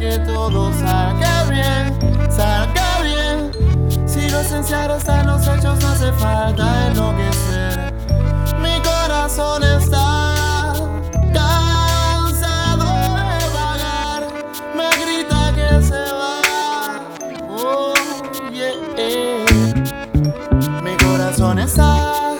que todo salga bien, salga bien. Si lo esencial está en los hechos, no hace falta enloquecer. Mi corazón está cansado de vagar, me grita que se va. Oh, yeah. Mi corazón está